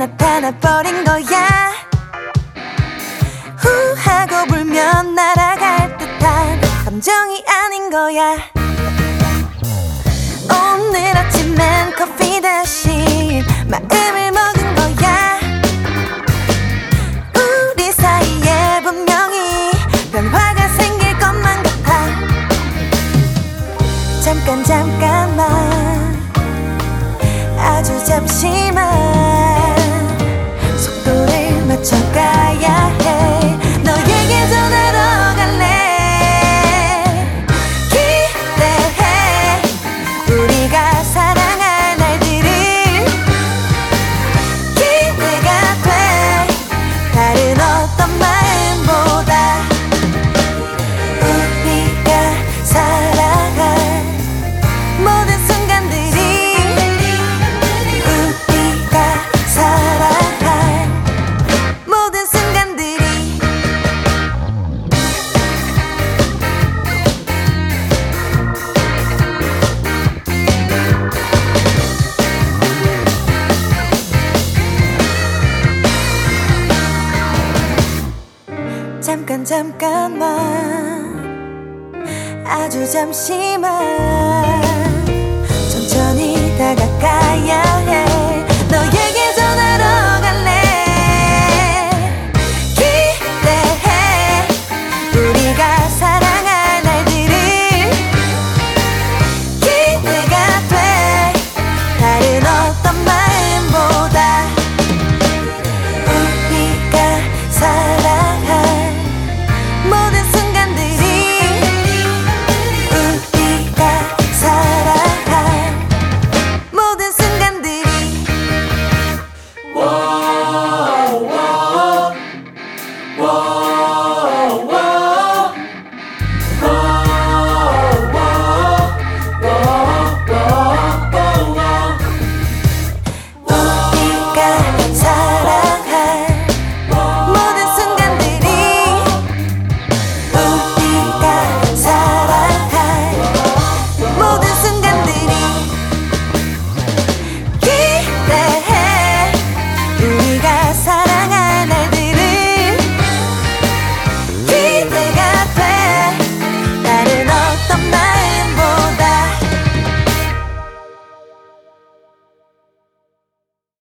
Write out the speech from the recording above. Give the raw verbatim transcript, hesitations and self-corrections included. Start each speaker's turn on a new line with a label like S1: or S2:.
S1: 나타나버린 거야. 후 하고 불면 날아갈 듯한 감정이 아닌 거야. 오늘 아침엔 커피 대신 마음을 먹은 거야. 우리 사이에 분명히 변화가 생길 것만 같아. 잠깐 잠깐만 아주 잠시만 속도를 맞춰가야 해. 너에게 전화로 갈래. 기대해 우리가 사랑할 날들을. 기대가 돼 다른 어떤 마음보다. 우리가 사랑할 모든 순간들이. 우리가 사랑할 모든 순간들이. 잠깐 잠깐만 아주 잠시만